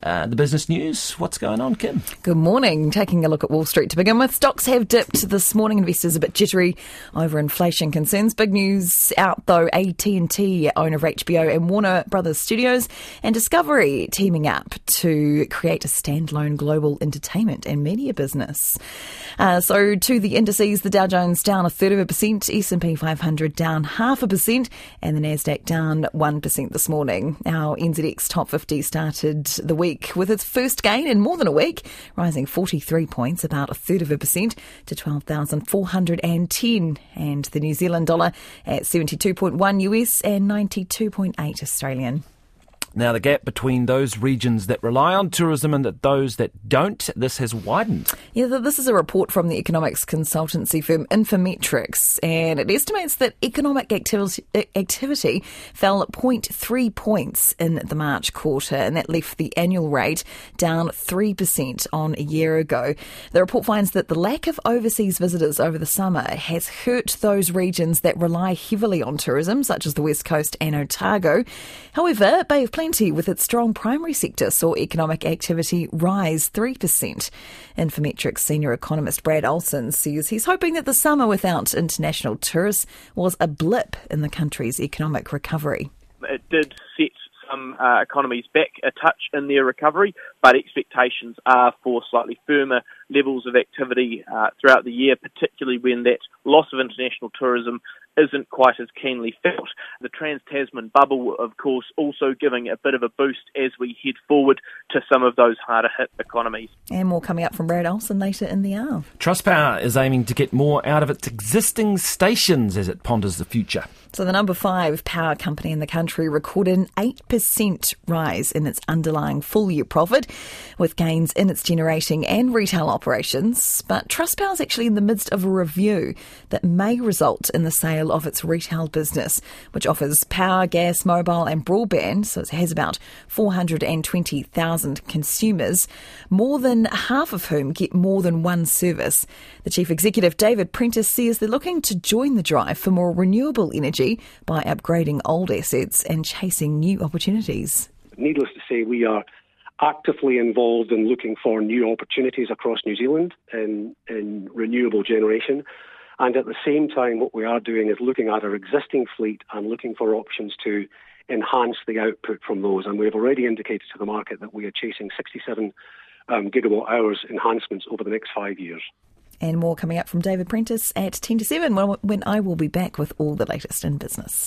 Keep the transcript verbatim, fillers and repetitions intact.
Uh, the business news, what's going on, Kim? Good morning. Taking a look at Wall Street to begin with. Stocks have dipped this morning. Investors a bit jittery over inflation concerns. Big news out though, A T and T, owner of H B O and Warner Brothers Studios, and Discovery teaming up to create a standalone global entertainment and media business. Uh, so to the indices, the Dow Jones down a third of a percent, S and P five hundred down half a percent, and the Nasdaq down one percent this morning. Our N Z X Top fifty started the week with its first gain in more than a week, rising forty-three points, about a third of a percent, to twelve thousand four hundred ten. And the New Zealand dollar at seventy-two point one U S and ninety-two point eight Australian. Now, the gap between those regions that rely on tourism and those that don't, this has widened. Yeah, this is a report from the economics consultancy firm Infometrics, and it estimates that economic activity, activity fell zero point three points in the March quarter, and that left the annual rate down three percent on a year ago. The report finds that the lack of overseas visitors over the summer has hurt those regions that rely heavily on tourism, such as the West Coast and Otago. However, Bay of Plenty, with its strong primary sector, saw economic activity rise three percent. Infometrics senior economist Brad Olson says he's hoping that the summer without international tourists was a blip in the country's economic recovery. It did set some uh, economies back a touch in their recovery, but expectations are for slightly firmer levels of activity uh, throughout the year, particularly when that loss of international tourism isn't quite as keenly felt. The Trans-Tasman bubble, of course, also giving a bit of a boost as we head forward to some of those harder-hit economies. And more coming up from Brad Olson later in the hour. Trustpower is aiming to get more out of its existing stations as it ponders the future. So the number five power company in the country recorded an eight percent rise in its underlying full-year profit, with gains in its generating and retail operations. But Trustpower is actually in the midst of a review that may result in the sale of its retail business, which offers power, gas, mobile and broadband. So it has about four hundred twenty thousand consumers, more than half of whom get more than one service. The chief executive, David Prentice, says they're looking to join the drive for more renewable energy by upgrading old assets and chasing new opportunities. Needless to say, we are actively involved in looking for new opportunities across New Zealand in, in renewable generation. And at the same time, what we are doing is looking at our existing fleet and looking for options to enhance the output from those. And we've already indicated to the market that we are chasing sixty-seven um, gigawatt hours enhancements over the next five years. And more coming up from David Prentice at ten to seven, when I will be back with all the latest in business.